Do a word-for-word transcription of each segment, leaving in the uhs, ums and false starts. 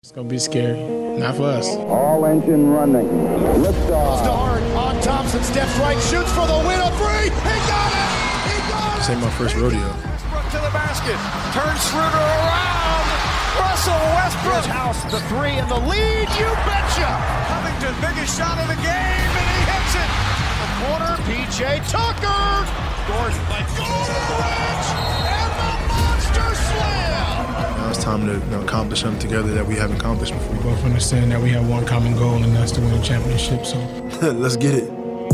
It's going to be scary. Not for us. All engine running. Liftoff. Start on Thompson. Steps right. Shoots for the win. A three. He got it. He got it. This ain't my first rodeo. Westbrook to the basket. Turns Schroeder around. Russell Westbrook. House the three and the lead. You betcha. Covington, biggest shot of the game, and he hits it. The corner. P J Tucker. Gordon. Like Goldrich. And the monster slam. Now it's time to you know, accomplish something together that we haven't accomplished before. We both understand that we have one common goal, and that's to win a championship. So let's get it.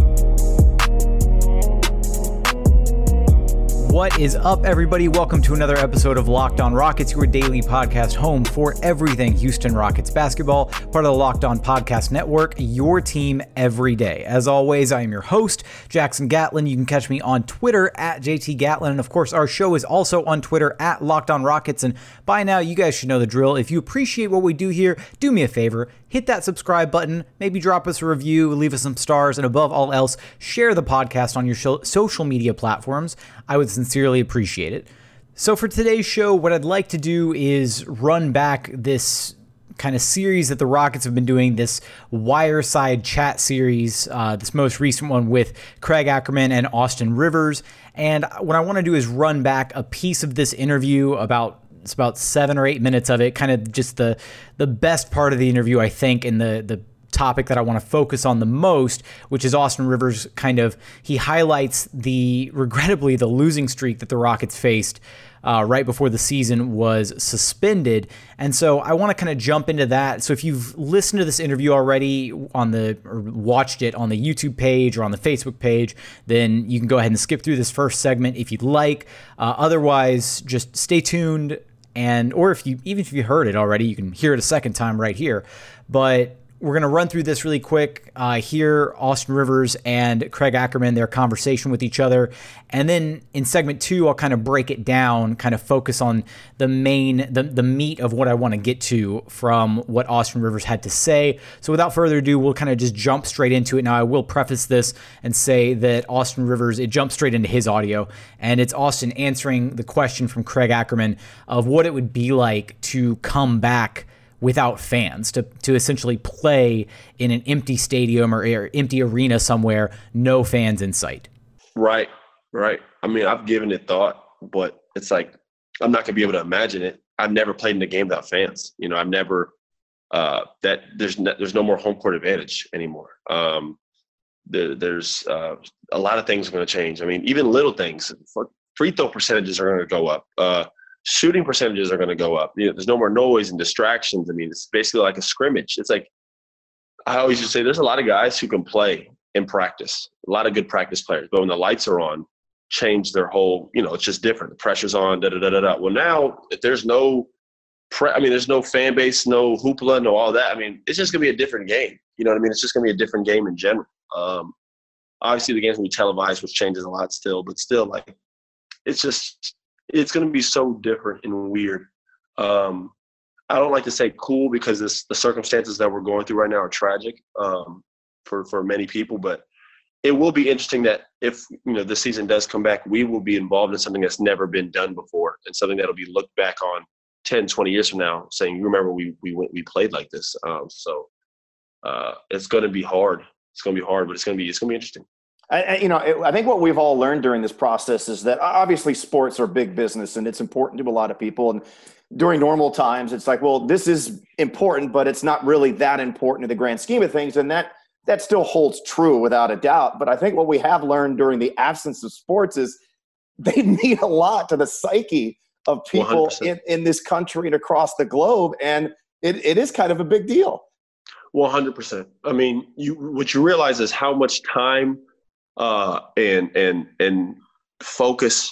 What is up, everybody? Welcome to another episode of Locked On Rockets, your daily podcast home for everything Houston Rockets basketball, part of the Locked On Podcast Network, your team every day. As always, I am your host, Jackson Gatlin. You can catch me on Twitter at J T Gatlin. And of course, our show is also on Twitter at Locked On Rockets. And by now, you guys should know the drill. If you appreciate what we do here, do me a favor, hit that subscribe button, maybe drop us a review, leave us some stars, and above all else, share the podcast on your show- social media platforms. I would sincerely appreciate it. So for today's show, what I'd like to do is run back this kind of series that the Rockets have been doing, this Wireside chat series, uh, this most recent one with Craig Ackerman and Austin Rivers. And what I want to do is run back a piece of this interview, about it's about seven or eight minutes of it, kind of just the the best part of the interview, I think, and the the topic that I want to focus on the most, which is Austin Rivers. Kind of, he highlights the, regrettably, the losing streak that the Rockets faced uh, right before the season was suspended. And so I want to kind of jump into that. So if you've listened to this interview already on the, or watched it on the YouTube page or on the Facebook page, then you can go ahead and skip through this first segment if you'd like. Uh, otherwise, just stay tuned. And, or if you, even if you heard it already, you can hear it a second time right here. But we're going to run through this really quick, uh, hear Austin Rivers and Craig Ackerman, their conversation with each other. And then in segment two, I'll kind of break it down, kind of focus on the main, the, the meat of what I want to get to from what Austin Rivers had to say. So without further ado, we'll kind of just jump straight into it. Now, I will preface this and say that Austin Rivers, it jumps straight into his audio, and it's Austin answering the question from Craig Ackerman of what it would be like to come back without fans, to to essentially play in an empty stadium or, or empty arena somewhere, no fans in sight. Right, right. I mean, I've given it thought, but it's like, I'm not going to be able to imagine it. I've never played in a game without fans. You know, I've never, uh, that there's no, there's no more home court advantage anymore. Um, there, there's uh, a lot of things are going to change. I mean, even little things, free throw percentages are going to go up. Uh, Shooting percentages are going to go up. You know, there's no more noise and distractions. I mean, it's basically like a scrimmage. It's like, I always just say, there's a lot of guys who can play in practice, a lot of good practice players, but when the lights are on, change their whole, you know, it's just different. The pressure's on, da da da da da. Well, now, if there's no, pre- I mean, there's no fan base, no hoopla, no all that. I mean, it's just going to be a different game. You know what I mean? It's just going to be a different game in general. Um, obviously, the game's going to be televised, which changes a lot still, but still, like, it's just – it's going to be so different and weird. Um, I don't like to say cool because this, the circumstances that we're going through right now are tragic um, for, for many people, but it will be interesting that if, you know, the season does come back, we will be involved in something that's never been done before and something that'll be looked back on ten, twenty years from now saying, you remember we, we went, we played like this. Um, so uh, it's going to be hard. It's going to be hard, but it's going to be, it's going to be interesting. I, you know, it, I think what we've all learned during this process is that obviously sports are big business and it's important to a lot of people. And during normal times, it's like, well, this is important, but it's not really that important in the grand scheme of things. And that that still holds true without a doubt. But I think what we have learned during the absence of sports is they mean a lot to the psyche of people in, in this country and across the globe. And it, it is kind of a big deal. one hundred percent. I mean, you what you realize is how much time – Uh, and and and focus.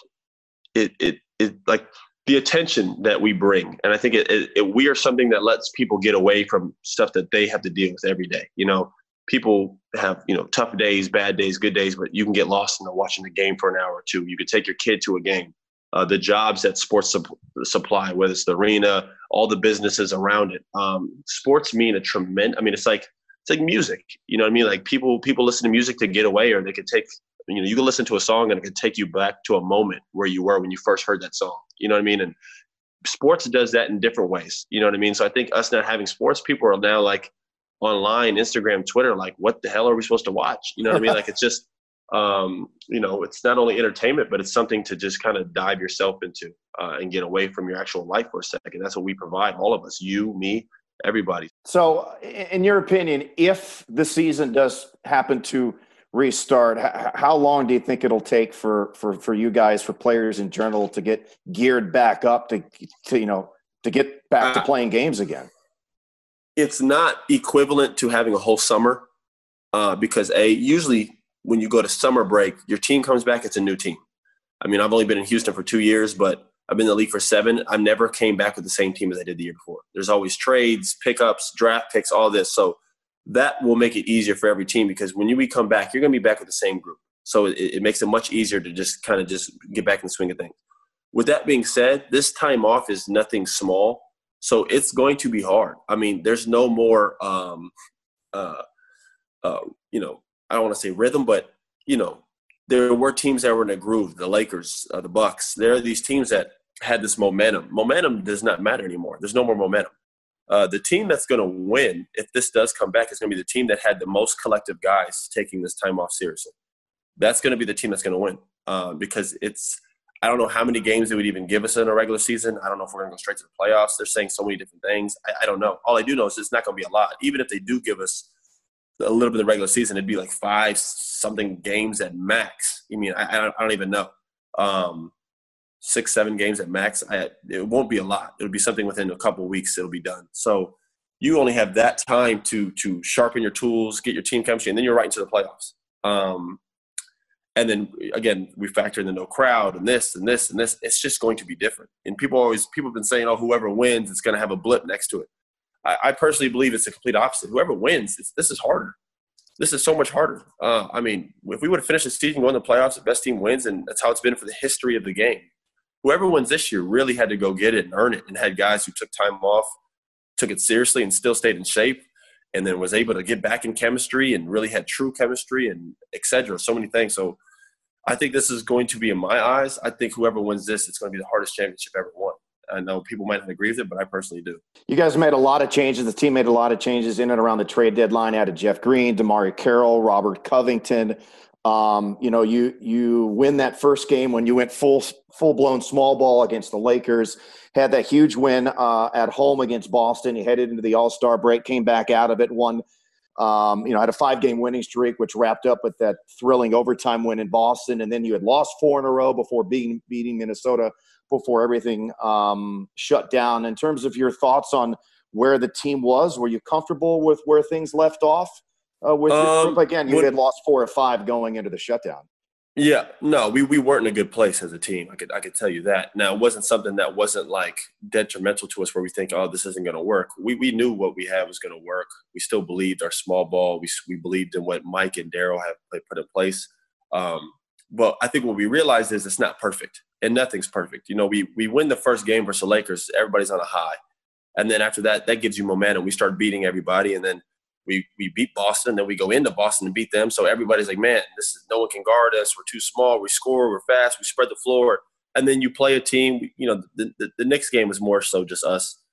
It it it like the attention that we bring, and I think it, it, it we are something that lets people get away from stuff that they have to deal with every day. You know, people have you know tough days, bad days, good days, but you can get lost in the, watching the game for an hour or two. You could take your kid to a game. Uh, the jobs that sports sup- supply, whether it's the arena, all the businesses around it. Um, sports mean a tremendous. I mean, it's like. It's like music, you know what I mean? Like people, people listen to music to get away, or they could take, you know, you can listen to a song and it could take you back to a moment where you were when you first heard that song. You know what I mean? And sports does that in different ways. You know what I mean? So I think us not having sports, people are now like online, Instagram, Twitter, like, what the hell are we supposed to watch? You know what I mean? Like, it's just, um, you know, it's not only entertainment, but it's something to just kind of dive yourself into uh, and get away from your actual life for a second. That's what we provide, all of us, you, me, everybody. So in your opinion, if the season does happen to restart, how long do you think it'll take for, for, for you guys, for players in general, to get geared back up to, to you know, to get back uh, to playing games again? It's not equivalent to having a whole summer uh, because, A, usually when you go to summer break, your team comes back, it's a new team. I mean, I've only been in Houston for two years, but I've been in the league for seven. I never came back with the same team as I did the year before. There's always trades, pickups, draft picks, all this. So that will make it easier for every team because when you we come back, you're going to be back with the same group. So it, it makes it much easier to just kind of just get back in the swing of things. With that being said, this time off is nothing small. So it's going to be hard. I mean, there's no more, um, uh, uh, you know, I don't want to say rhythm, but, you know, there were teams that were in a groove, the Lakers, uh, the Bucks. There are these teams that had this momentum. Momentum does not matter anymore. There's no more momentum. Uh, the team that's going to win, if this does come back, is going to be the team that had the most collective guys taking this time off seriously. That's going to be the team that's going to win uh, because it's – I don't know how many games they would even give us in a regular season. I don't know if we're going to go straight to the playoffs. They're saying so many different things. I, I don't know. All I do know is it's not going to be a lot. Even if they do give us a little bit of the regular season, it'd be like five something games at max. I mean, I, I, don't, I don't even know. Um, six, seven games at max. I, it won't be a lot. It'll be something within a couple of weeks. It'll be done. So you only have that time to to sharpen your tools, get your team chemistry, and then you're right into the playoffs. Um, And then, again, we factor in the no crowd and this and this and this. It's just going to be different. And people always – people have been saying, oh, whoever wins, it's going to have a blip next to it. I, I personally believe it's the complete opposite. Whoever wins, it's, this is harder. This is so much harder. Uh, I mean, if we would have finished the season going to the playoffs, the best team wins, and that's how it's been for the history of the game. Whoever wins this year really had to go get it and earn it and had guys who took time off, took it seriously and still stayed in shape, and then was able to get back in chemistry and really had true chemistry and et cetera, so many things. So I think this is going to be, in my eyes, I think whoever wins this, it's going to be the hardest championship ever won. I know people might not agree with it, but I personally do. You guys made a lot of changes. The team made a lot of changes in and around the trade deadline. Added Jeff Green, DeMarre Carroll, Robert Covington. Um, you know, you you win that first game when you went full full blown small ball against the Lakers. Had that huge win uh, at home against Boston. You headed into the All-Star break, came back out of it, won. Um, you know, had a five-game winning streak, which wrapped up with that thrilling overtime win in Boston, and then you had lost four in a row before beating beating Minnesota before everything um, shut down. In terms of your thoughts on where the team was, were you comfortable with where things left off uh, with your um, group? Again, you what, had lost four or five going into the shutdown. Yeah, no, we, we weren't in a good place as a team. I could I could tell you that. Now, it wasn't something that wasn't like detrimental to us where we think, oh, this isn't going to work. We we knew what we had was going to work. We still believed our small ball. We we believed in what Mike and Daryl have put in place. Um, but I think what we realized is it's not perfect, and nothing's perfect. You know, we we win the first game versus the Lakers. Everybody's on a high, and then after that, that gives you momentum. We start beating everybody, and then We we beat Boston, then we go into Boston and beat them. So everybody's like, man, this is no one can guard us. We're too small. We score. We're fast. We spread the floor. And then you play a team. You know, the, the, the Knicks game was more so just us,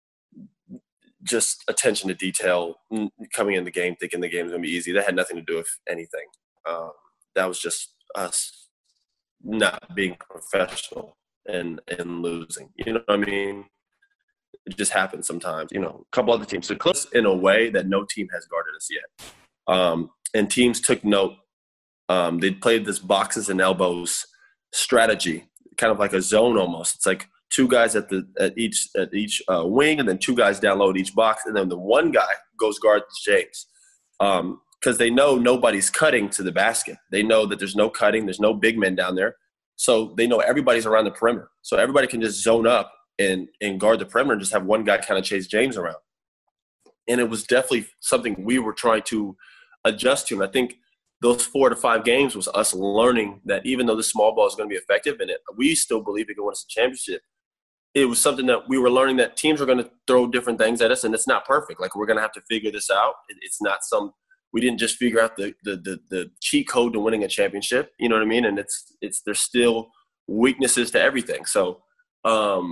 just attention to detail, coming in the game, thinking the game was going to be easy. That had nothing to do with anything. Um, that was just us not being professional and, and losing. You know what I mean? It just happens sometimes, you know, a couple other teams. So close in a way that no team has guarded us yet. Um, and teams took note. Um, they played this boxes and elbows strategy, kind of like a zone almost. It's like two guys at the at each at each uh, wing, and then two guys down low at each box, and then the one guy goes guard James. Um, because they know nobody's cutting to the basket. They know that there's no cutting. There's no big men down there. So they know everybody's around the perimeter. So everybody can just zone up and, and guard the perimeter and just have one guy kind of chase James around. And it was definitely something we were trying to adjust to. And I think those four to five games was us learning that even though the small ball is going to be effective and it, we still believe it can win us a championship, it was something that we were learning that teams are going to throw different things at us, and it's not perfect. Like, we're going to have to figure this out. It, it's not some – we didn't just figure out the, the the the cheat code to winning a championship. You know what I mean? And it's it's there's still weaknesses to everything. So, um,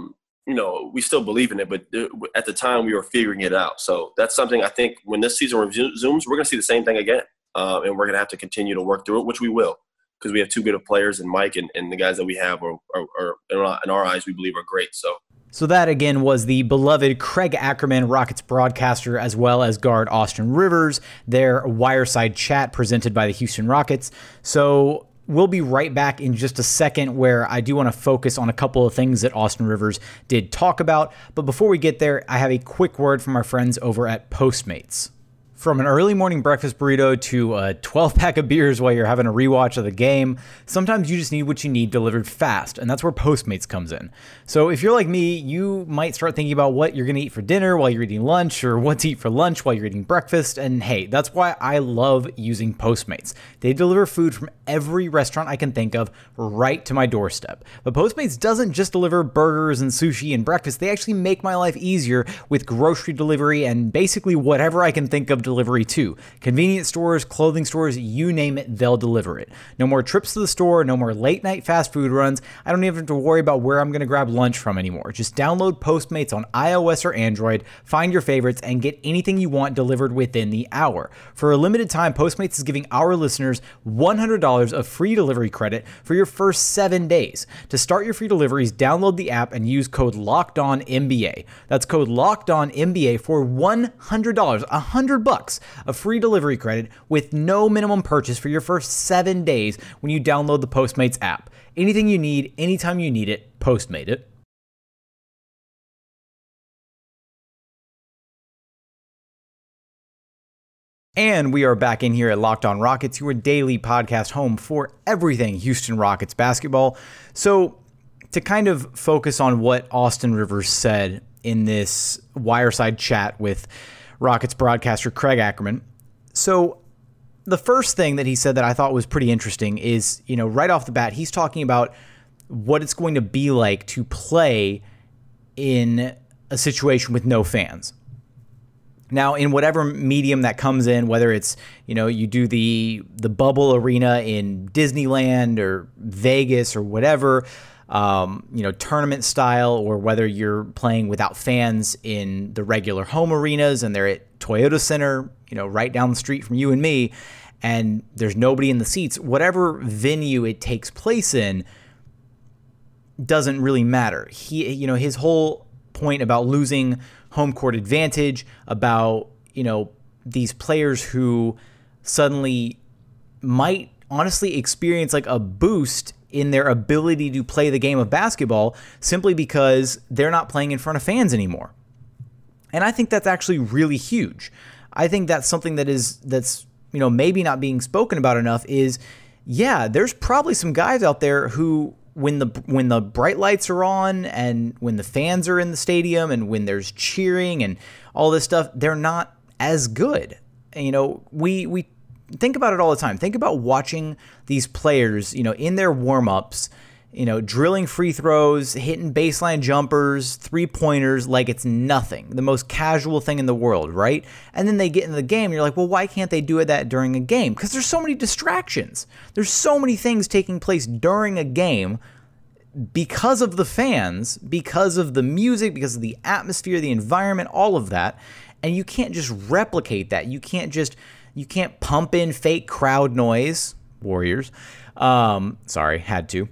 you know, we still believe in it, but at the time we were figuring it out. So that's something I think when this season resumes, we're going to see the same thing again. Uh, and we're going to have to continue to work through it, which we will, because we have two good of players, and Mike and, and the guys that we have are, are, are, in our eyes, we believe are great. So. So that, again, was the beloved Craig Ackerman, Rockets broadcaster, as well as guard Austin Rivers, their Wireside chat presented by the Houston Rockets. So we'll be right back in just a second, where I do want to focus on a couple of things that Austin Rivers did talk about. But before we get there, I have a quick word from our friends over at Postmates. From an early morning breakfast burrito to a twelve pack of beers while you're having a rewatch of the game, sometimes you just need what you need delivered fast, and that's where Postmates comes in. So if you're like me, you might start thinking about what you're going to eat for dinner while you're eating lunch, or what to eat for lunch while you're eating breakfast, and hey, that's why I love using Postmates. They deliver food from every restaurant I can think of right to my doorstep. But Postmates doesn't just deliver burgers and sushi and breakfast, they actually make my life easier with grocery delivery and basically whatever I can think of delivery to. Convenience stores, clothing stores, you name it, they'll deliver it. No more trips to the store, no more late night fast food runs. I don't even have to worry about where I'm going to grab lunch from anymore. Just download Postmates on iOS or Android, find your favorites, and get anything you want delivered within the hour. For a limited time, Postmates is giving our listeners one hundred dollars of free delivery credit for your first seven days. To start your free deliveries, download the app and use code LOCKEDONNBA. That's code LOCKEDONNBA for one hundred dollars, one hundred bucks of free delivery credit with no minimum purchase for your first seven days when you download the Postmates app. Anything you need, anytime you need it, Postmate it. And we are back in here at Locked On Rockets, your daily podcast home for everything Houston Rockets basketball. So to kind of focus on what Austin Rivers said in this Wireside chat with Rockets broadcaster Craig Ackerman. So the first thing that he said that I thought was pretty interesting is, you know, right off the bat, he's talking about what it's going to be like to play in a situation with no fans. Now, in whatever medium that comes in, whether it's, you know, you do the the bubble arena in Disneyland or Vegas or whatever, um, you know, tournament style, or whether you're playing without fans in the regular home arenas and they're at Toyota Center, you know, right down the street from you and me, and there's nobody in the seats, whatever venue it takes place in doesn't really matter. He, you know, his whole point about losing home court advantage, about, you know, these players who suddenly might honestly experience like a boost in their ability to play the game of basketball simply because they're not playing in front of fans anymore. And I think that's actually really huge. I think that's something that is, that's, you know, maybe not being spoken about enough is, yeah, there's probably some guys out there who, when the when the bright lights are on and when the fans are in the stadium and when there's cheering and all this stuff, they're not as good. And, you know, we we think about it all the time. Think about watching these players, you know, in their warm-ups, you know, drilling free throws, hitting baseline jumpers, three-pointers like it's nothing. The most casual thing in the world, right? And then they get into the game and you're like, well, why can't they do that during a game? Because there's so many distractions. There's so many things taking place during a game because of the fans, because of the music, because of the atmosphere, the environment, all of that. And you can't just replicate that. You can't just, you can't pump in fake crowd noise, Warriors. Um, sorry, had to.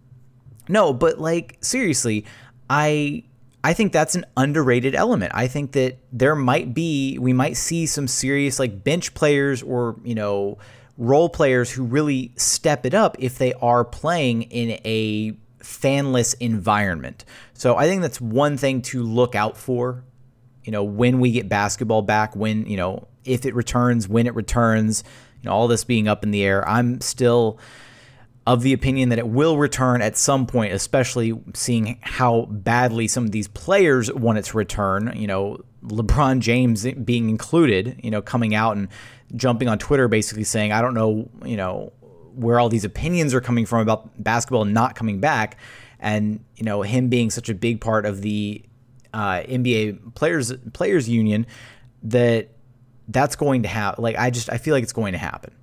No, but like, seriously, I I think that's an underrated element. I think that there might be, we might see some serious like bench players or, you know, role players who really step it up if they are playing in a fanless environment. So I think that's one thing to look out for, you know, when we get basketball back, when, you know, if it returns, when it returns, you know, all this being up in the air. I'm still of the opinion that it will return at some point, especially seeing how badly some of these players want it to return, you know, LeBron James being included, you know, coming out and jumping on Twitter basically saying, I don't know, you know, where all these opinions are coming from about basketball not coming back. And, you know, him being such a big part of the uh, N B A players players union, that that's going to happen. Like, I just, I feel like it's going to happen.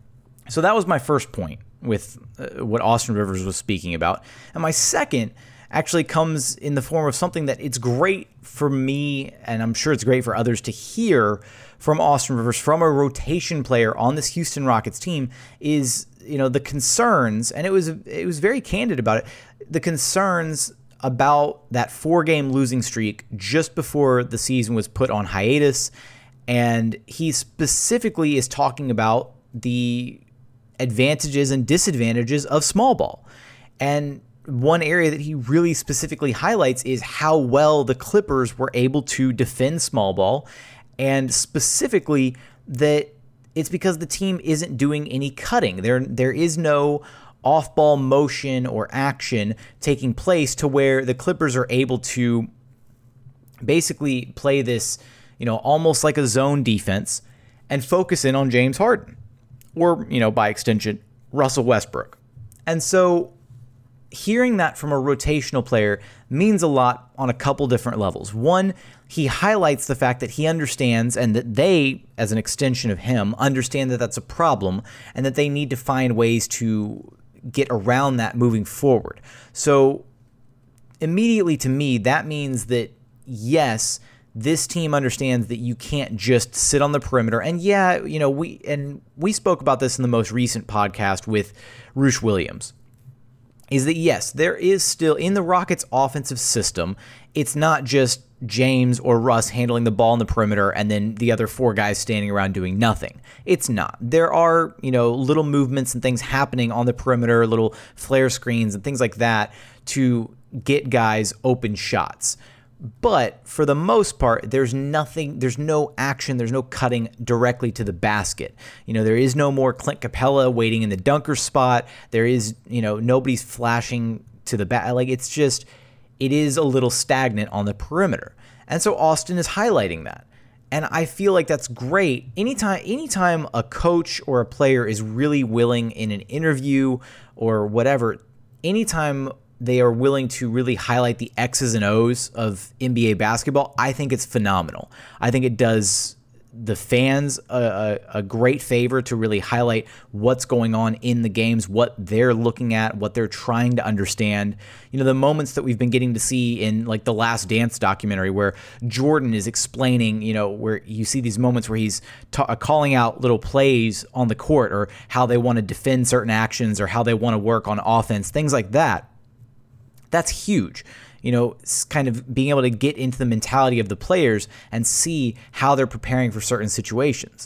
So that was my first point with uh, what Austin Rivers was speaking about. And my second, actually comes in the form of something that it's great for me, and I'm sure it's great for others to hear from Austin Rivers, from a rotation player on this Houston Rockets team, is, you know, the concerns, and it was it was very candid about it, the concerns about that four-game losing streak just before the season was put on hiatus. And he specifically is talking about the advantages and disadvantages of small ball. And one area that he really specifically highlights is how well the Clippers were able to defend small ball, and specifically that it's because the team isn't doing any cutting. There, there is no off-ball motion or action taking place to where the Clippers are able to basically play this, you know, almost like a zone defense and focus in on James Harden or, you know, by extension, Russell Westbrook. And so hearing that from a rotational player means a lot on a couple different levels. One, he highlights the fact that he understands, and that they, as an extension of him, understand that that's a problem and that they need to find ways to get around that moving forward. So immediately to me, that means that, yes, this team understands that you can't just sit on the perimeter. And yeah, you know, we and we spoke about this in the most recent podcast with Roosh Williams, is that yes, there is still, in the Rockets offensive system, it's not just James or Russ handling the ball on the perimeter and then the other four guys standing around doing nothing. It's not. There are, you know, little movements and things happening on the perimeter, little flare screens and things like that to get guys open shots. But for the most part, there's nothing, there's no action, there's no cutting directly to the basket. You know, there is no more Clint Capella waiting in the dunker spot. There is, you know, nobody's flashing to the back. Like, it's just, it is a little stagnant on the perimeter. And so Austin is highlighting that. And I feel like that's great. Anytime, anytime a coach or a player is really willing in an interview or whatever, anytime they are willing to really highlight the X's and O's of N B A basketball, I think it's phenomenal. I think it does the fans a, a, a great favor to really highlight what's going on in the games, what they're looking at, what they're trying to understand. You know, the moments that we've been getting to see in like the Last Dance documentary where Jordan is explaining, you know, where you see these moments where he's ta- calling out little plays on the court or how they want to defend certain actions or how they want to work on offense, things like that. That's huge. You know, it's kind of being able to get into the mentality of the players and see how they're preparing for certain situations.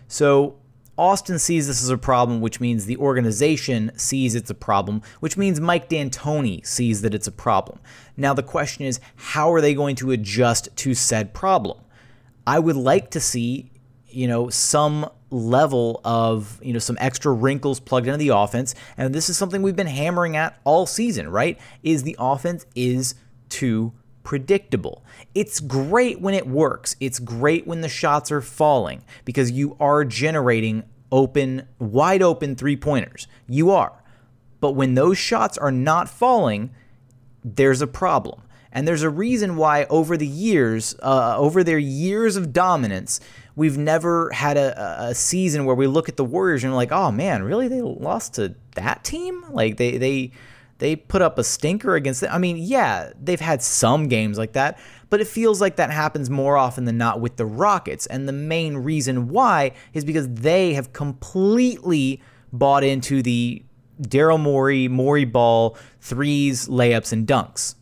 So Austin sees this as a problem, which means the organization sees it's a problem, which means Mike D'Antoni sees that it's a problem. Now the question is, how are they going to adjust to said problem? I would like to see, you know, some level of, you know, some extra wrinkles plugged into the offense. And this is something we've been hammering at all season, right? Is the offense is too predictable. It's great when it works. It's great when the shots are falling because you are generating open, wide open three-pointers. You are. But when those shots are not falling, there's a problem. And there's a reason why over the years, uh, over their years of dominance, we've never had a, a season where we look at the Warriors and we're like, oh man, really? They lost to that team? Like they they they put up a stinker against it. I mean, yeah, they've had some games like that, but it feels like that happens more often than not with the Rockets. And the main reason why is because they have completely bought into the Daryl Morey, Morey ball, threes, layups, and dunks.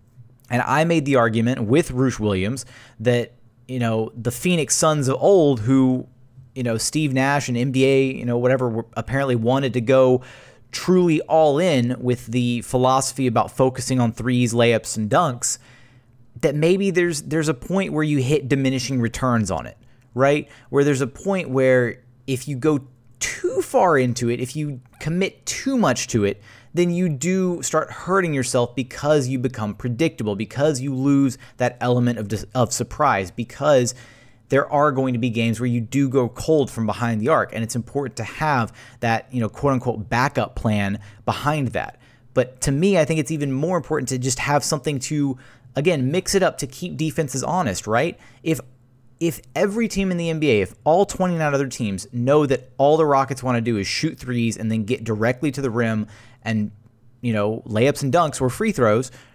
And I made the argument with Roosh Williams that, you know, the Phoenix Suns of old who, you know, Steve Nash and N B A, you know, whatever, were apparently wanted to go truly all in with the philosophy about focusing on threes, layups, and dunks, that maybe there's there's a point where you hit diminishing returns on it, right? Where there's a point where if you go too far into it, if you commit too much to it, then you do start hurting yourself because you become predictable, because you lose that element of of surprise, because there are going to be games where you do go cold from behind the arc, and it's important to have that, you know, quote unquote backup plan behind that. But to me, I think it's even more important to just have something to, again, mix it up to keep defenses honest, right? If If every team in the N B A, if all twenty-nine other teams know that all the Rockets want to do is shoot threes and then get directly to the rim and, you know, layups and dunks or free throws,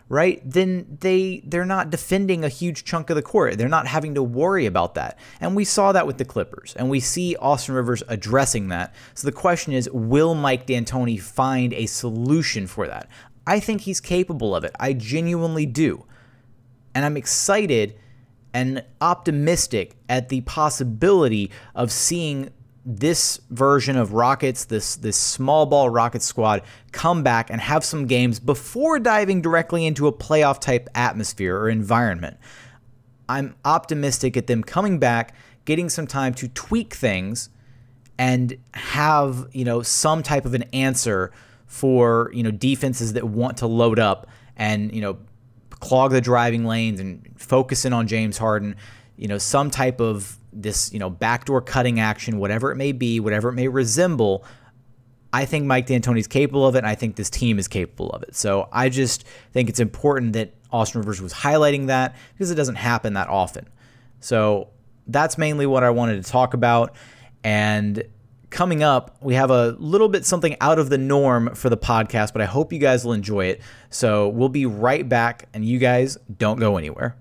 right, then they, they're not defending a huge chunk of the court. They're not having to worry about that. And we saw that with the Clippers, and we see Austin Rivers addressing that. So the question is, will Mike D'Antoni find a solution for that? I think he's capable of it. I genuinely do. And I'm excited and optimistic at the possibility of seeing this version of Rockets, this this small ball Rockets squad, come back and have some games before diving directly into a playoff type atmosphere or environment. I'm optimistic at them coming back, getting some time to tweak things and have, you know, some type of an answer for, you know, defenses that want to load up and, you know, clog the driving lanes and focus in on James Harden, you know, some type of this, you know, backdoor cutting action, whatever it may be, whatever it may resemble. I think Mike D'Antoni is capable of it, and I think this team is capable of it. So I just think it's important that Austin Rivers was highlighting that because it doesn't happen that often. So that's mainly what I wanted to talk about. And coming up, we have a little bit something out of the norm for the podcast, but I hope you guys will enjoy it. So we'll be right back, and you guys don't go anywhere.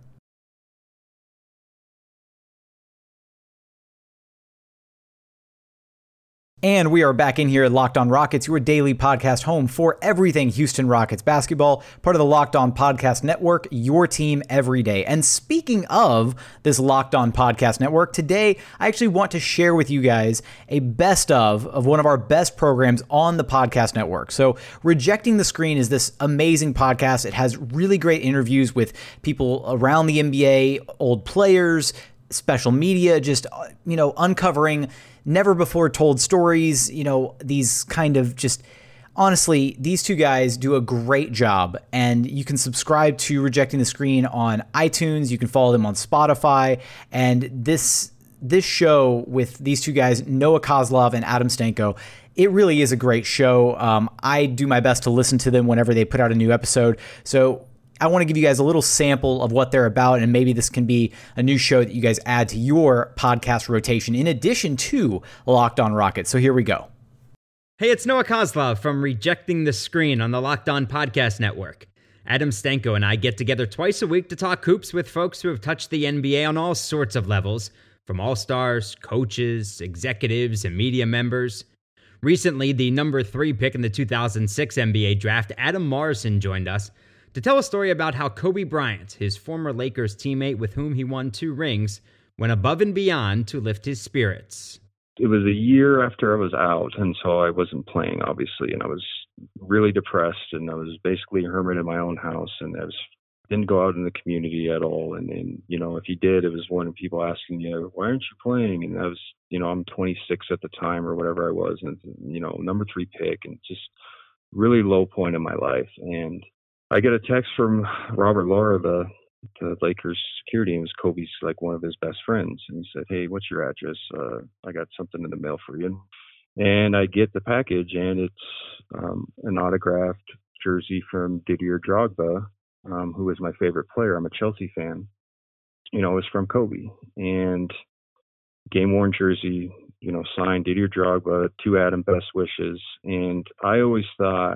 And we are back in here at Locked On Rockets, your daily podcast home for everything Houston Rockets basketball, part of the Locked On Podcast Network, your team every day. And speaking of this Locked On Podcast Network, today I actually want to share with you guys a best of of one of our best programs on the podcast network. So Rejecting the Screen is this amazing podcast. It has really great interviews with people around the N B A, old players, special media, just, you know, uncovering never before told stories, you know, these kind of just, honestly, these two guys do a great job. And you can subscribe to Rejecting the Screen on iTunes. You can follow them on Spotify. And this this show with these two guys, Noah Kozlov and Adam Stanko, it really is a great show. Um, I do my best to listen to them whenever they put out a new episode. So I want to give you guys a little sample of what they're about, and maybe this can be a new show that you guys add to your podcast rotation in addition to Locked On Rockets. So here we go. Hey, it's Noah Kozlov from Rejecting the Screen on the Locked On Podcast Network. Adam Stanko and I get together twice a week to talk hoops with folks who have touched the N B A on all sorts of levels, from all-stars, coaches, executives, and media members. Recently, the number three pick in the two thousand six N B A draft, Adam Morrison, joined us to tell a story about how Kobe Bryant, his former Lakers teammate with whom he won two rings, went above and beyond to lift his spirits. It was a year after I was out, and so I wasn't playing, obviously, and I was really depressed, and I was basically a hermit in my own house, and I was, didn't go out in the community at all. And then, you know, if you did, it was one of people asking you, why aren't you playing? And I was, you know, I'm twenty-six at the time or whatever I was, and, you know, number three pick, and just really low point in my life. And I get a text from Robert Laura, the, the Lakers security, and it was Kobe's, like, one of his best friends. And he said, hey, what's your address? Uh, I got something in the mail for you. And I get the package, and it's um, an autographed jersey from Didier Drogba, um, who is my favorite player. I'm a Chelsea fan. You know, it's from Kobe. And game-worn jersey, you know, signed Didier Drogba, to Adam, best wishes. And I always thought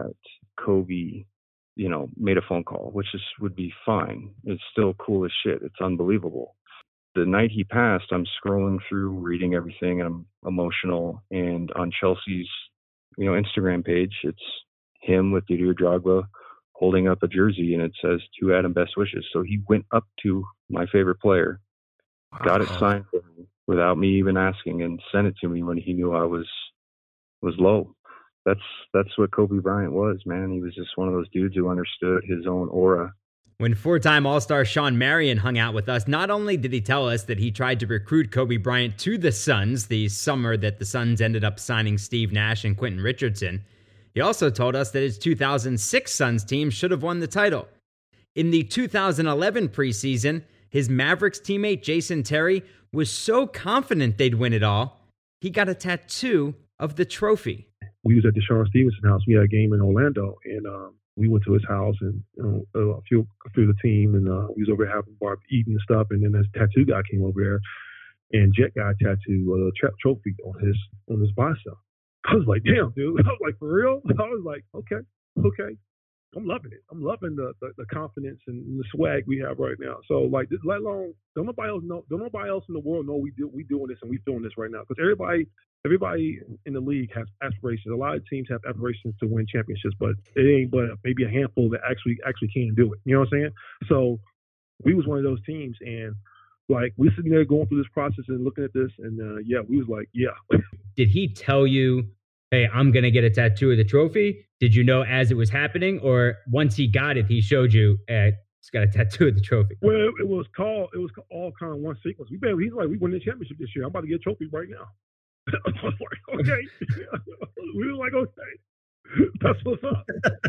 Kobe, you know, made a phone call, which is would be fine. It's still cool as shit. It's unbelievable. The night he passed, I'm scrolling through, reading everything, and I'm emotional. And on Chelsea's, you know, Instagram page, it's him with Didier Drogba holding up a jersey, and it says, to Adam, best wishes. So he went up to my favorite player, wow. got it signed for me without me even asking, and sent it to me when he knew I was was low. That's that's what Kobe Bryant was, man. He was just one of those dudes who understood his own aura. When four-time All-Star Shawn Marion hung out with us, not only did he tell us that he tried to recruit Kobe Bryant to the Suns the summer that the Suns ended up signing Steve Nash and Quentin Richardson, he also told us that his two thousand six Suns team should have won the title. In the two thousand eleven preseason, his Mavericks teammate Jason Terry was so confident they'd win it all, he got a tattoo of the trophy. We was at the Sean Stevenson house. We had a game in Orlando, and um, we went to his house, and you know, a few a few of the team, and uh, we was over there having bar eating and stuff. And then this tattoo guy came over there, and Jet got a tattoo, a uh, tra- trophy on his on his bicep. I was like, damn, dude. I was like, for real? I was like, okay, okay. I'm loving it. I'm loving the, the, the confidence and the swag we have right now. So like, just let alone don't nobody else know. Don't nobody else in the world know we do we doing this and we doing this right now because everybody everybody in the league has aspirations. A lot of teams have aspirations to win championships, but it ain't but maybe a handful that actually actually can do it. You know what I'm saying? So we was one of those teams, and like we sitting there going through this process and looking at this, and uh, yeah, we was like, yeah. Did he tell you, hey, I'm going to get a tattoo of the trophy? Did you know as it was happening? Or once he got it, he showed you, hey, he's got a tattoo of the trophy? Well, it was called, it was all kind of one sequence. We He's like, we won the championship this year. I'm about to get a trophy right now. I was like, okay. We were like, okay. That's what's up.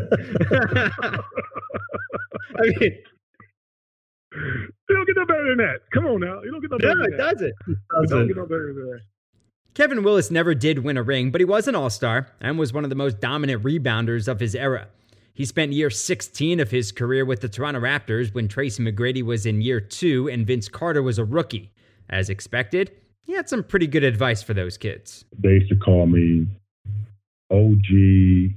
I mean, you don't get no better than that. Come on now. You don't get no better no, than it that. does it. You don't get no better than that. Kevin Willis never did win a ring, but he was an all-star and was one of the most dominant rebounders of his era. He spent year sixteen of his career with the Toronto Raptors when Tracy McGrady was in year two and Vince Carter was a rookie. As expected, he had some pretty good advice for those kids. They used to call me O G,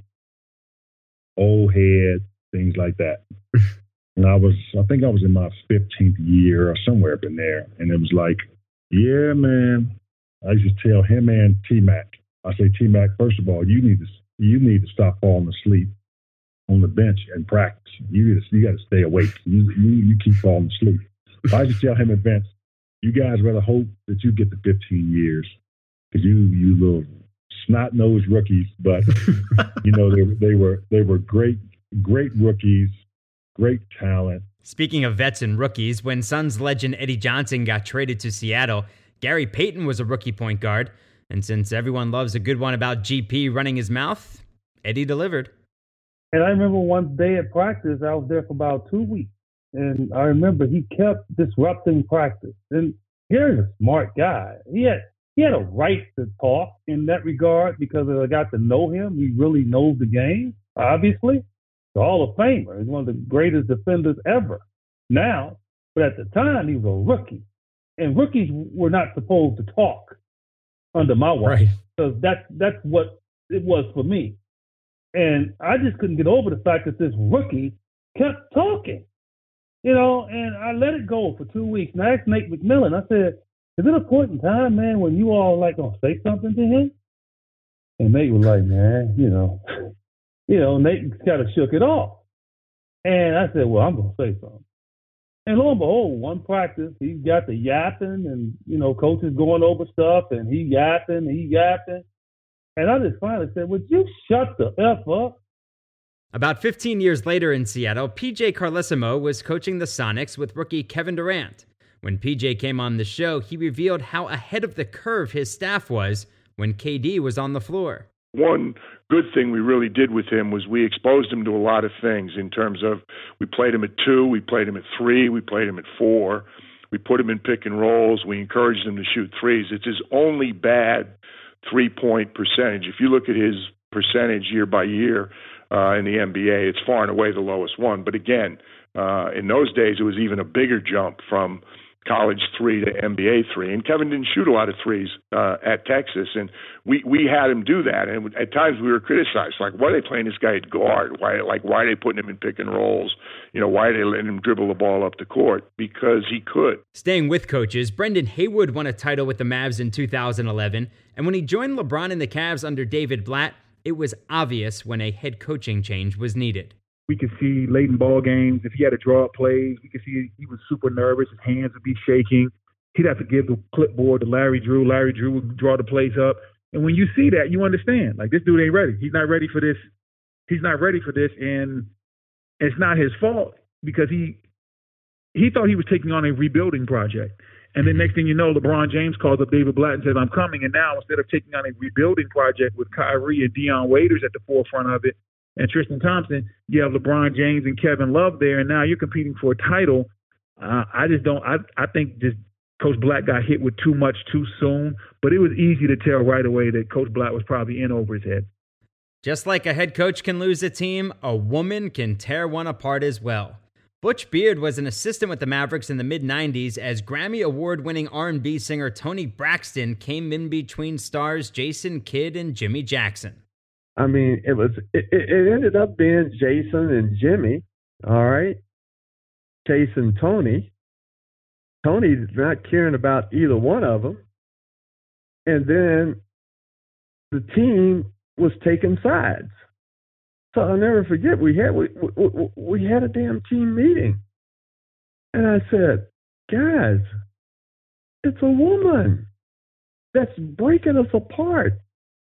old head, things like that. And I was, I think I was in my fifteenth year or somewhere up in there. And it was like, yeah, man. I used to tell him and T-Mac, I say, T-Mac, first of all, you need to you need to stop falling asleep on the bench and practice. You need to, you got to stay awake. You, you you keep falling asleep. I used to tell him and Vince, you guys rather hope that you get the fifteen years because you you little snot-nosed rookies. But you know they they were they were great great rookies, great talent. Speaking of vets and rookies, when Suns legend Eddie Johnson got traded to Seattle, Gary Payton was a rookie point guard, and since everyone loves a good one about G P running his mouth, Eddie delivered. And I remember one day at practice, I was there for about two weeks, and I remember he kept disrupting practice. And Gary's a smart guy. He had he had a right to talk in that regard because as I got to know him, he really knows the game, obviously. The Hall of Famer. He's one of the greatest defenders ever now, but at the time, he was a rookie. And rookies were not supposed to talk under my watch. Right. So that's, that's what it was for me. And I just couldn't get over the fact that this rookie kept talking, you know, and I let it go for two weeks. And I asked Nate McMillan, I said, is there a point in time, man, when you all like going to say something to him? And Nate was like, man, you know, you know, Nate kind of shook it off. And I said, well, I'm going to say something. And lo and behold, one practice, he got the yapping and, you know, coach is going over stuff and he yapping, he yapping. And I just finally said, would you shut the F up? About fifteen years later in Seattle, P J Carlesimo was coaching the Sonics with rookie Kevin Durant. When P J came on the show, he revealed how ahead of the curve his staff was when K D was on the floor. One good thing we really did with him was we exposed him to a lot of things in terms of we played him at two, we played him at three, we played him at four. We put him in pick and rolls. We encouraged him to shoot threes. It's his only bad three-point percentage. If you look at his percentage year by year uh, in the N B A, it's far and away the lowest one. But again, uh, in those days, it was even a bigger jump from college three to N B A three. And Kevin didn't shoot a lot of threes uh, at Texas. And we, we had him do that. And at times we were criticized, like, why are they playing this guy at guard? Why, like, why are they putting him in pick and rolls? You know, why are they letting him dribble the ball up the court? Because he could. Staying with coaches, Brendan Haywood won a title with the Mavs in two thousand eleven. And when he joined LeBron and the Cavs under David Blatt, it was obvious when a head coaching change was needed. We could see late in ball games, if he had to draw up plays, we could see he was super nervous. His hands would be shaking. He'd have to give the clipboard to Larry Drew. Larry Drew would draw the plays up. And when you see that, you understand, like, this dude ain't ready. He's not ready for this. He's not ready for this. And it's not his fault because he he thought he was taking on a rebuilding project. And then next thing you know, LeBron James calls up David Blatt and says, I'm coming. And now instead of taking on a rebuilding project with Kyrie and Deion Waiters at the forefront of it, and Tristan Thompson, you have LeBron James and Kevin Love there, and now you're competing for a title. Uh, I just don't I, – I think just Coach Blatt got hit with too much too soon, but it was easy to tell right away that Coach Blatt was probably in over his head. Just like a head coach can lose a team, a woman can tear one apart as well. Butch Beard was an assistant with the Mavericks in the mid nineties as Grammy Award-winning R and B singer Toni Braxton came in between stars Jason Kidd and Jimmy Jackson. I mean, it was it, it ended up being Jason and Jimmy, all right, Chase and Tony. Tony's not caring about either one of them. And then the team was taking sides. So I'll never forget, we had we, we, we had a damn team meeting. And I said, guys, it's a woman that's breaking us apart.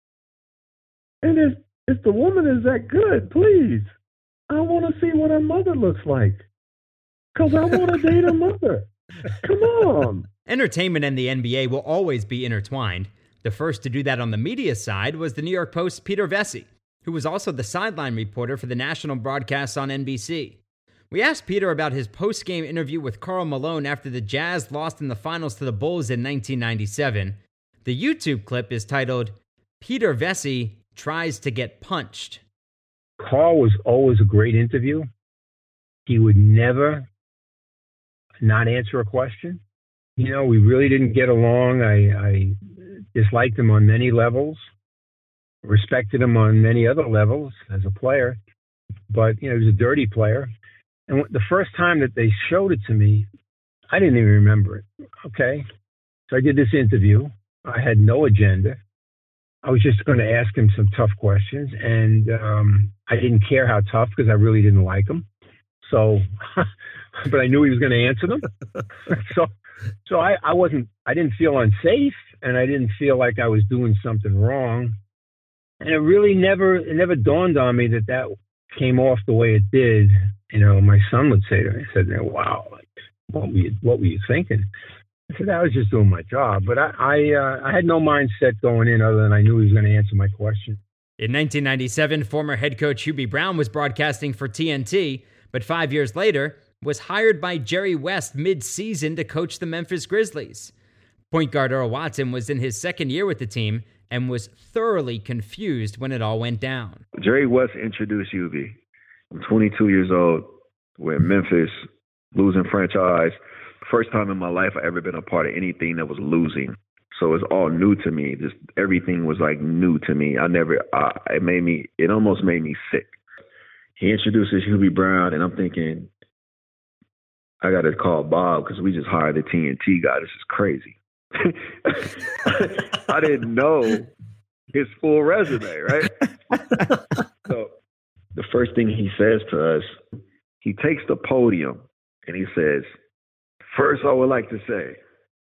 And if, if the woman is that good, please, I want to see what her mother looks like. Because I want to date her mother. Come on. Entertainment and the N B A will always be intertwined. The first to do that on the media side was the New York Post's Peter Vecsey, who was also the sideline reporter for the national broadcasts on N B C. We asked Peter about his post-game interview with Karl Malone after the Jazz lost in the finals to the Bulls in nineteen ninety-seven. The YouTube clip is titled, Peter Vecsey Tries to Get Punched. Karl was always a great interview. He would never not answer a question. You know, we really didn't get along. I, I disliked him on many levels, respected him on many other levels as a player, but, you know, he was a dirty player. And the first time that they showed it to me, I didn't even remember it. Okay. So I did this interview. I had no agenda. I was just going to ask him some tough questions, and um, I didn't care how tough because I really didn't like him. So, but I knew he was going to answer them. so, so I, I wasn't, I didn't feel unsafe, and I didn't feel like I was doing something wrong. And it really never, it never dawned on me that that came off the way it did. You know, my son would say to me, I said, wow, like, what were you, what were you thinking? I said, I was just doing my job. But I, I, uh, I had no mindset going in other than I knew he was going to answer my question. In nineteen ninety-seven, former head coach Hubie Brown was broadcasting for T N T, but five years later was hired by Jerry West mid-season to coach the Memphis Grizzlies. Point guard Earl Watson was in his second year with the team and was thoroughly confused when it all went down. Jerry West introduced Hubie. I'm twenty-two years old. We're in Memphis, losing franchise. First time in my life I ever been a part of anything that was losing. So it's all new to me. Just everything was like new to me. I never, uh, it made me, it almost made me sick. He introduces Hubie Brown, and I'm thinking, I got to call Bob because we just hired the T N T guy. This is crazy. I didn't know his full resume, right? So the first thing he says to us, he takes the podium and he says, first I would like to say,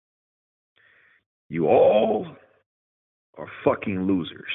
you all are fucking losers.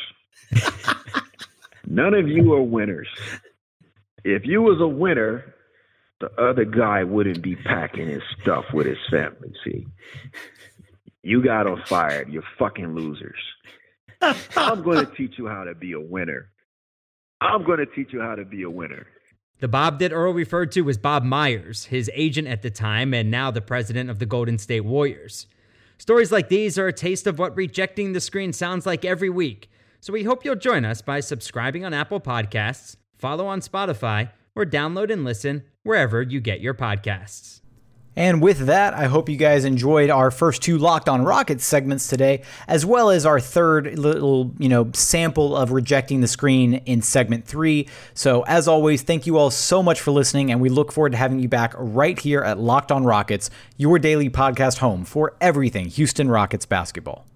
None of you are winners. If you was a winner, the other guy wouldn't be packing his stuff with his family, see? You got him fired. You're fucking losers. I'm going to teach you how to be a winner. I'm going to teach you how to be a winner. The Bob that Earl referred to was Bob Myers, his agent at the time and now the president of the Golden State Warriors. Stories like these are a taste of what rejecting the screen sounds like every week. So we hope you'll join us by subscribing on Apple Podcasts, follow on Spotify, or download and listen wherever you get your podcasts. And with that, I hope you guys enjoyed our first two Locked on Rockets segments today, as well as our third little, you know, sample of rejecting the screen in segment three. So as always, thank you all so much for listening, and we look forward to having you back right here at Locked on Rockets, your daily podcast home for everything Houston Rockets basketball.